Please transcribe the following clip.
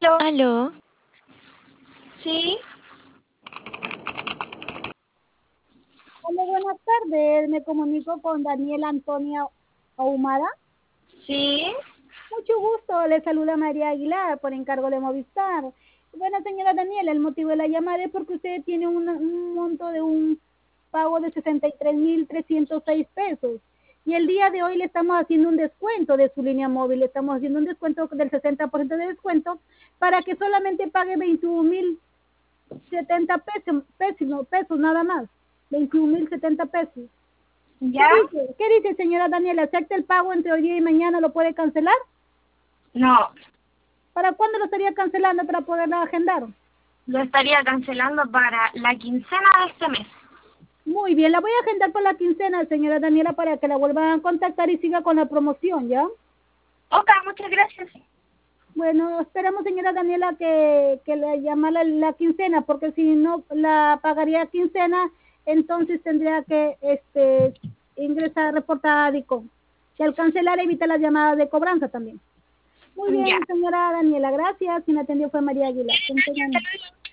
Aló, Aló, sí, Hola, buenas tardes. Me comunico con Daniela Antonia Ahumada. sí, Mucho gusto. Le saluda María Aguilar por encargo de Movistar. Bueno, señora Daniela, el motivo de la llamada es porque usted tiene un monto de un pago de 63.306 pesos. Y el día de hoy le estamos haciendo un descuento de su línea móvil. Le estamos haciendo un descuento del 60% de descuento para que solamente pague 21.070 pesos nada más. 21.070 pesos. ya, ¿Qué dice, señora Daniela? ¿Acepta el pago entre hoy día y mañana? ¿Lo puede cancelar? no, ¿Para cuándo lo estaría cancelando para poderla agendar? lo estaría cancelando para la quincena de este mes. Muy bien, la voy a agendar por la quincena, señora Daniela, para que la vuelvan a contactar y siga con la promoción, ¿ya? Ok, muchas gracias. Bueno, esperamos, señora Daniela, que le llame la quincena, porque si no la pagaría quincena, entonces tendría que ingresar, reportar a DICOM. Y al cancelar evita las llamadas de cobranza también. Muy Ya. bien, señora Daniela, gracias. Quien atendió fue María Aguilar. Que tengan-